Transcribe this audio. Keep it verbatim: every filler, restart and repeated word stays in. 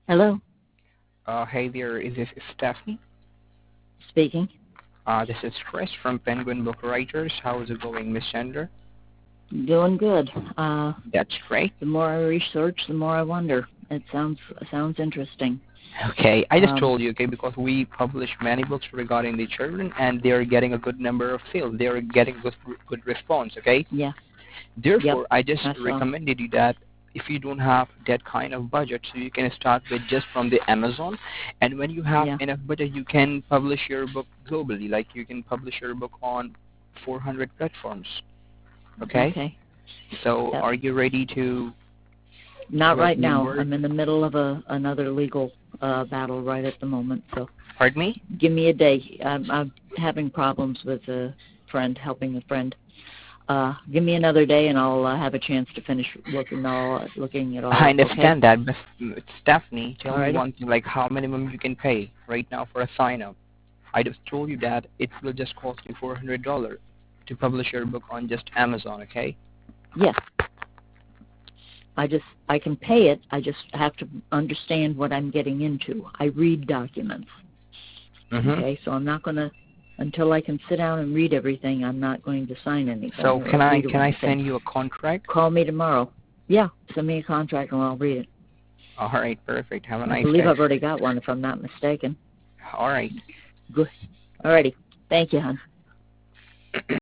Hello, Uh, hey there, is this Stephanie? speaking. Uh, this is Chris from Penguin Book Writers. How is it going, Miss Chandler? Doing good. Uh, That's great. the more I research, the more I wonder. It sounds sounds interesting. Okay, I just Um, told you, okay, because we publish many books regarding the children, and they are getting a good number of sales. They are getting good, good response, okay? yeah. Yep. Therefore, I just I saw. recommended you that if you don't have that kind of budget, so you can start with just from the Amazon, and when you have Yeah. enough budget, you can publish your book globally. Like you can publish your book on four hundred platforms. Okay. Okay. So, Yep. are you ready to Not work right now. number? I'm in the middle of a another legal uh, battle right at the moment. So Pardon me? give me a day. I'm, I'm having problems with a friend, helping a friend. Uh, give me another day, and I'll uh, have a chance to finish looking all looking at all. I Okay. understand that, but Stephanie, tell me Alrighty. one thing, like how minimum you can pay right now for a sign up. I just told you that it will just cost you four hundred dollars to publish your book on just Amazon, okay? Yes. I just I can pay it. I just have to understand what I'm getting into. I read documents. Mm-hmm. Okay, so I'm not going to until I can sit down and read everything. I'm not going to sign anything So or can I agree to can I anything. send you a contract? Call me tomorrow. Yeah, send me a contract and I'll read it. All right, perfect. Have a I nice believe day. I've already got one if I'm not mistaken. All right. Good. Alrighty. Thank you, hon.